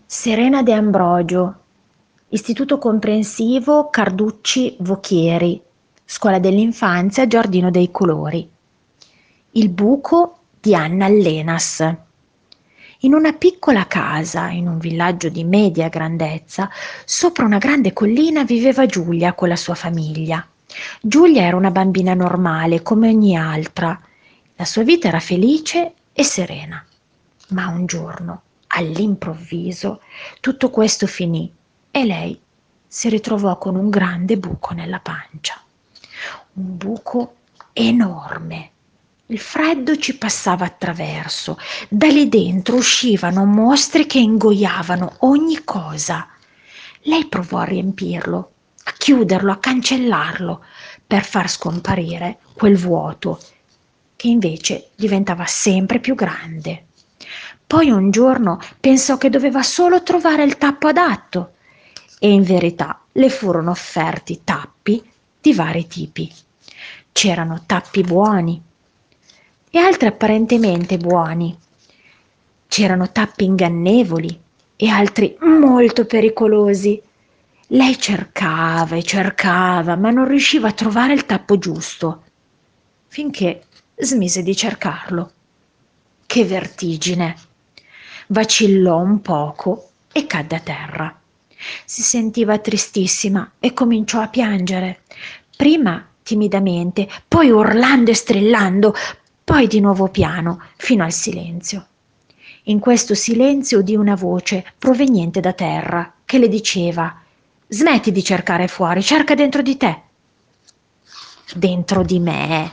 Serena De Ambrogio, Istituto Comprensivo Carducci Vocchieri, Scuola dell'Infanzia Giardino dei Colori. Il buco di Anna Lenas. In una piccola casa, in un villaggio di media grandezza, sopra una grande collina viveva Giulia con la sua famiglia. Giulia era una bambina normale come ogni altra. La sua vita era felice e serena. Ma un giorno, all'improvviso, tutto questo finì e lei si ritrovò con un grande buco nella pancia. Un buco enorme. Il freddo ci passava attraverso. Da lì dentro uscivano mostri che ingoiavano ogni cosa. Lei provò a riempirlo, a chiuderlo, a cancellarlo, per far scomparire quel vuoto che invece diventava sempre più grande. Poi un giorno pensò che doveva solo trovare il tappo adatto e in verità le furono offerti tappi di vari tipi. C'erano tappi buoni e altri apparentemente buoni. C'erano tappi ingannevoli e altri molto pericolosi. Lei cercava e cercava, ma non riusciva a trovare il tappo giusto, finché smise di cercarlo. Che vertigine! Vacillò un poco e cadde a terra. Si sentiva tristissima e cominciò a piangere. Prima timidamente, poi urlando e strillando, poi di nuovo piano, fino al silenzio. In questo silenzio udì una voce proveniente da terra che le diceva: «Smetti di cercare fuori, cerca dentro di te». «Dentro di me?»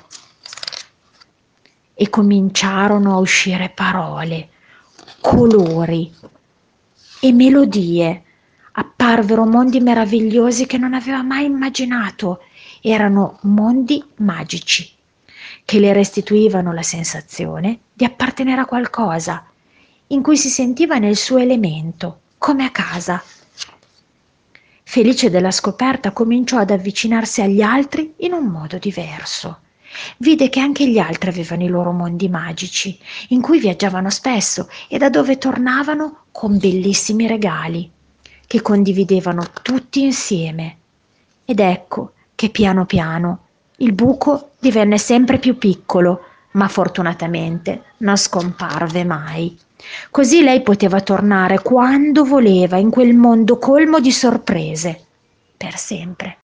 E cominciarono a uscire parole, colori e melodie. Apparvero mondi meravigliosi che non aveva mai immaginato. Erano mondi magici che le restituivano la sensazione di appartenere a qualcosa, in cui si sentiva nel suo elemento, come a casa. Felice della scoperta, cominciò ad avvicinarsi agli altri in un modo diverso. Vide che anche gli altri avevano i loro mondi magici, in cui viaggiavano spesso e da dove tornavano con bellissimi regali, che condividevano tutti insieme. Ed ecco che piano piano il buco divenne sempre più piccolo, ma fortunatamente non scomparve mai. Così lei poteva tornare quando voleva in quel mondo colmo di sorprese, per sempre.